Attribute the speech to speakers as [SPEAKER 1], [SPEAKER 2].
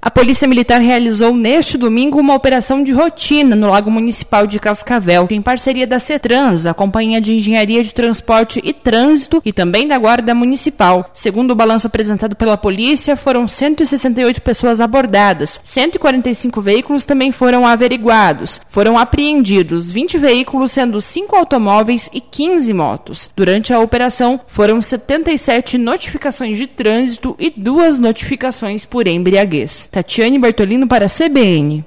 [SPEAKER 1] A Polícia Militar realizou neste domingo uma operação de rotina no Lago Municipal de Cascavel, em parceria da CETRANS, a Companhia de Engenharia de Transporte e Trânsito, e também da Guarda Municipal. Segundo o balanço apresentado pela polícia, foram 168 pessoas abordadas, 145 veículos também foram averiguados. Foram apreendidos 20 veículos, sendo 5 automóveis e 15 motos. Durante a operação, foram 77 notificações de trânsito e 2 notificações por embriaguez. Tatiane Bertolino para a CBN.